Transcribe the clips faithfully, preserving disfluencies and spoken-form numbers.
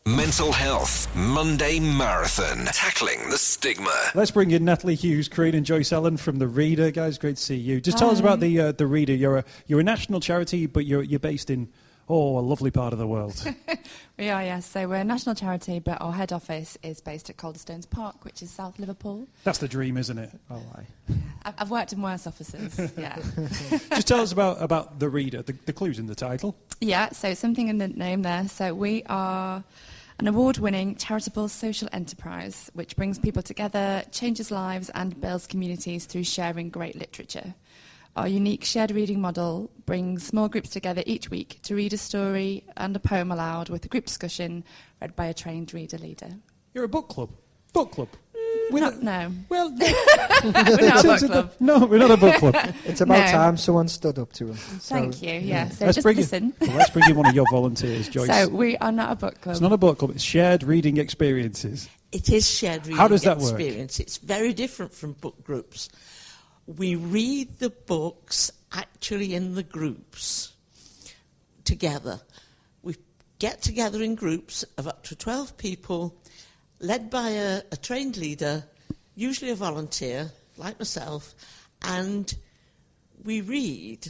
Mental Health Monday Marathon, tackling the stigma. Let's bring in Natalie Hughes, Crean and Joyce Ellen from The Reader. Guys, great to see you. Just tell Hi. us about the uh, The Reader. You're a you're a national charity, but you're you're based in, oh, a lovely part of the world. We are, yes. So we're a national charity, but our head office is based at Calderstones Park, which is South Liverpool. That's the dream, isn't it? Oh, I. I've, I've worked in worse offices, yeah. Just tell us about, about The Reader, the, the clues in the title. Yeah, so something in the name there. So we are an award-winning charitable social enterprise which brings people together, changes lives and builds communities through sharing great literature. Our unique shared reading model brings small groups together each week to read a story and a poem aloud with a group discussion read by a trained reader leader. You're a book club. Book club. We're not, no. Well, we're not a book club. No, we're not a book club. It's about No. time someone stood up to him. So, Thank you, yeah. So Let's just bring listen. In, well, let's bring in one of your volunteers, Joyce. So we are not a book club. It's not a book club, it's shared reading experiences. It is shared reading How does that work? experience. It's very different from book groups. We read the books actually in the groups together. We get together in groups of up to twelve people, led by a, a trained leader, usually a volunteer, like myself, and we read.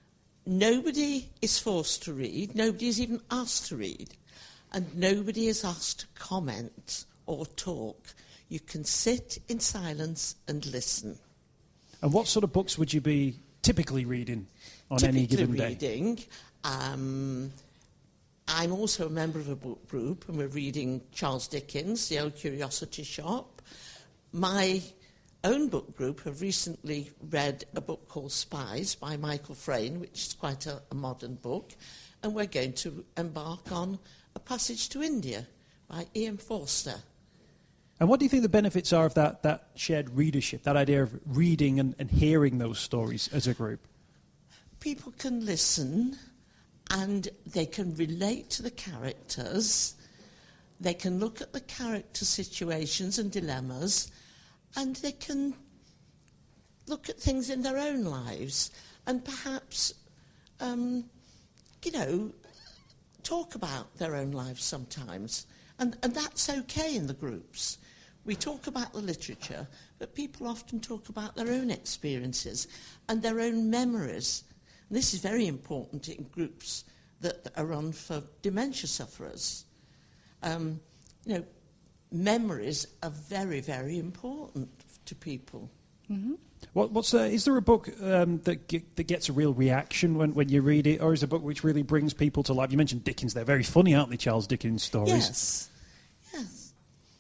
Nobody is forced to read, nobody is even asked to read, and nobody is asked to comment or talk. You can sit in silence and listen. And what sort of books would you be typically reading on any given day? reading. Um, I'm also a member of a book group, and we're reading Charles Dickens, The Old Curiosity Shop. My own book group have recently read a book called Spies by Michael Frayn, which is quite a, a modern book, and we're going to embark on A Passage to India by Ian Forster. And what do you think the benefits are of that, that shared readership, that idea of reading and, and hearing those stories as a group? People can listen and they can relate to the characters. They can look at the character situations and dilemmas, and they can look at things in their own lives and perhaps, um, you know, talk about their own lives sometimes. And, and that's okay in the groups. We talk about the literature, but people often talk about their own experiences and their own memories. And this is very important in groups that are run for dementia sufferers. Um, you know, memories are very, very important to people. Mm-hmm. What, what's uh, is there a book um, that ge- that gets a real reaction when, when you read it, or is it a book which really brings people to life? You mentioned Dickens; they're very funny, aren't they, Charles Dickens stories? Yes, yes.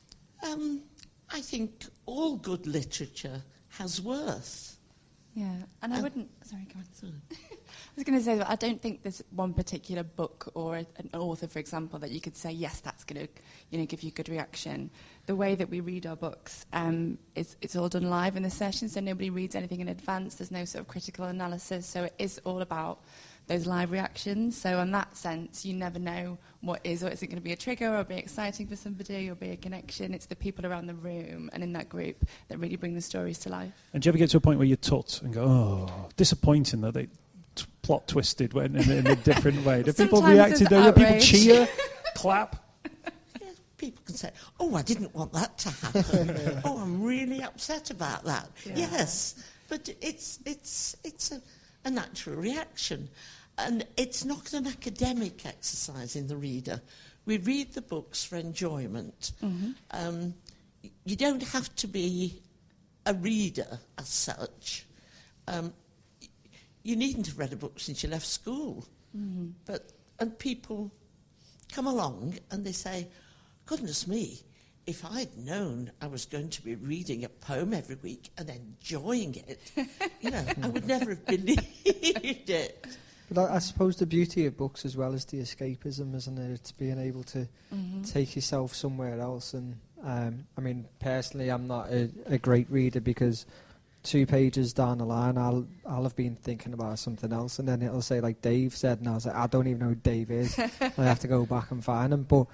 Um, I think all good literature has worth. Yeah, and I Uh, wouldn't... Sorry, go on. I was going to say that I don't think there's one particular book or a, an author, for example, that you could say, yes, that's going to, you know, give you a good reaction. The way that we read our books, um, is it's all done live in the session, so nobody reads anything in advance. There's no sort of critical analysis, so it is all about those live reactions. So in that sense, you never know what is or isn't going to be a trigger or be exciting for somebody or be a connection. It's the people around the room and in that group that really bring the stories to life. And do you ever get to a point where you tut and go, oh, disappointing that they t- plot twisted when in, in a different way? Do people Sometimes react to there's that? Do people outrage. cheer, clap? Yeah, people can say, oh, I didn't want that to happen. Oh, I'm really upset about that. Yeah. Yes, but it's, it's, it's a, a natural reaction. And it's not an academic exercise in the reader. We read the books for enjoyment. Mm-hmm. Um, you don't have to be a reader as such. Um, you needn't have read a book since you left school. Mm-hmm. But and people come along and they say, goodness me, if I'd known I was going to be reading a poem every week and enjoying it, you know, I would never have believed it. But I, I suppose the beauty of books as well is the escapism, isn't it? It's being able to Mm-hmm. take yourself somewhere else. And um, I mean, personally, I'm not a, a great reader because two pages down the line, I'll I'll have been thinking about something else, and then it'll say like Dave said, and I was like, I don't even know who Dave is. I have to go back and find him. But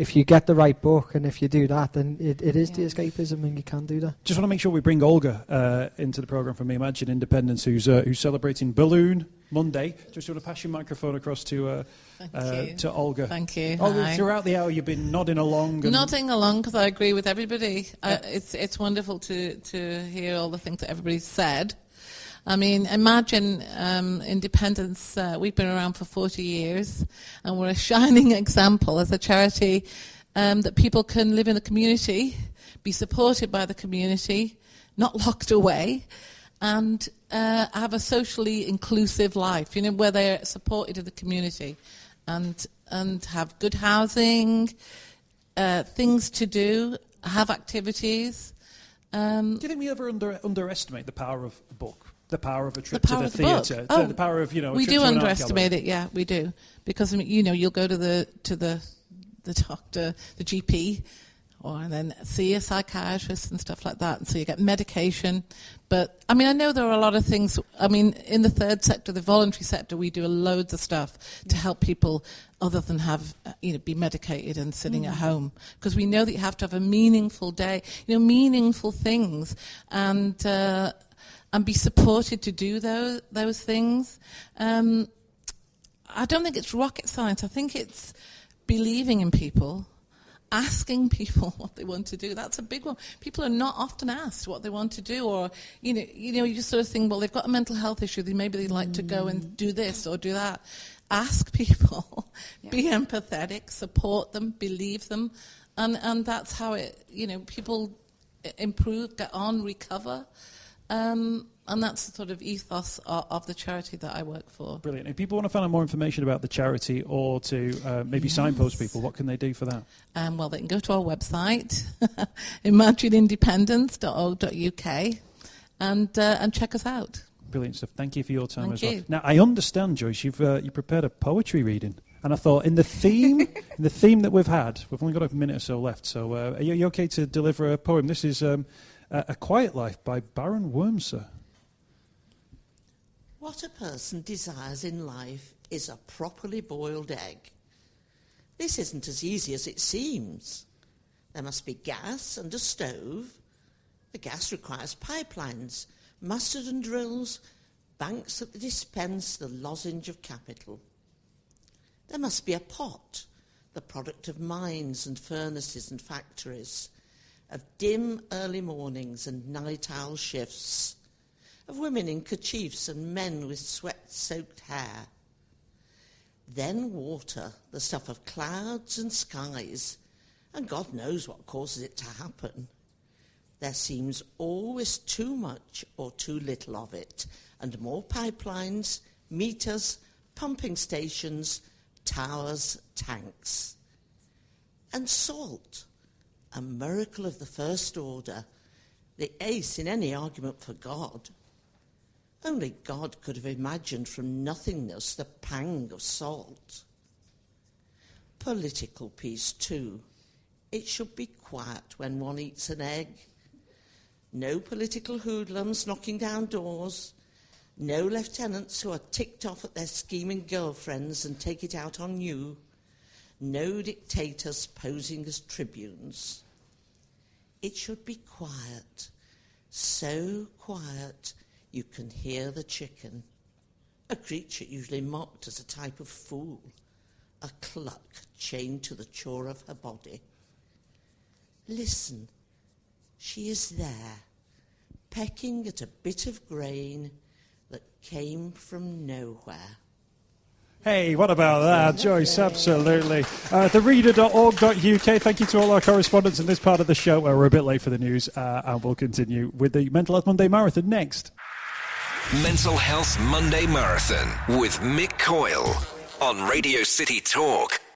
if you get the right book and if you do that, then it, it is Yeah. the escapism, and you can do that. Just want to make sure we bring Olga uh, into the programme from Imagine Independence, who's uh, who's celebrating Balloon Monday. Just want to pass your microphone across to uh, Thank uh, you. to Olga. Thank you. Olga, Hi. throughout the hour, you've been nodding along. And Nodding along because I agree with everybody. Yeah. Uh, it's it's wonderful to, to hear all the things that everybody's said. I mean, Imagine um, Independence, uh, we've been around for forty years, and we're a shining example as a charity um, that people can live in the community, be supported by the community, not locked away, and uh, have a socially inclusive life, you know, where they're supported in the community and and have good housing, uh, things to do, have activities. Um, do you think we ever under, underestimate the power of a book? The power of a trip The power to of the the book. theatre, Oh, the, the power of you know. A we trip do to an art underestimate gallery. it, yeah, we do, because I mean, you know, you'll go to the to the the doctor, the G P, or then see a psychiatrist and stuff like that, and so you get medication. But I mean, I know there are a lot of things. I mean, in the third sector, the voluntary sector, we do loads of stuff to help people other than have uh, you know be medicated and sitting at home, because we know that you have to have a meaningful day, you know, meaningful things, and. Uh, and be supported to do those those things. Um, I don't think it's rocket science. I think it's believing in people, asking people what they want to do. That's a big one. People are not often asked what they want to do, or you know, you know, you just sort of think, well, they've got a mental health issue. They maybe they'd like to go and do this or do that. Ask people, Yeah. be empathetic, support them, believe them, and and that's how it. You know, people improve, get on, recover. Um, and that's the sort of ethos of, of the charity that I work for. Brilliant. If people want to find out more information about the charity or to uh, maybe Yes. signpost people, what can they do for that? Um, well, they can go to our website, imagine independence dot org dot U K, and uh, and check us out. Brilliant stuff. Thank you for your time Thank as well. you. Now, I understand, Joyce, you've uh, you prepared a poetry reading. And I thought, in the theme, in the theme that we've had, we've only got a minute or so left. So, uh, are you, are you okay to deliver a poem? This is um, a, a Quiet Life by Baron Wormser. What a person desires in life is a properly boiled egg. This isn't as easy as it seems. There must be gas and a stove. The gas requires pipelines, mustard and drills, banks that dispense the lozenge of capital. There must be a pot, the product of mines and furnaces and factories, of dim early mornings and night owl shifts, of women in kerchiefs and men with sweat-soaked hair. Then water, the stuff of clouds and skies, and God knows what causes it to happen. There seems always too much or too little of it, and more pipelines, meters, pumping stations, towers, tanks. And salt, a miracle of the first order, the ace in any argument for God. Only God could have imagined from nothingness the pang of salt. Political peace, too. It should be quiet when one eats an egg. No political hoodlums knocking down doors. No lieutenants who are ticked off at their scheming girlfriends and take it out on you. No dictators posing as tribunes. It should be quiet, so quiet you can hear the chicken, a creature usually mocked as a type of fool, a cluck chained to the chore of her body. Listen, she is there, pecking at a bit of grain that came from nowhere. Hey, what about that, Joyce? Absolutely. Uh, the reader dot org dot U K. Thank you to all our correspondents in this part of the show. Uh, we're a bit late for the news, uh, and we'll continue with the Mental Health Monday Marathon next. Mental Health Monday Marathon with Mick Coyle on Radio City Talk.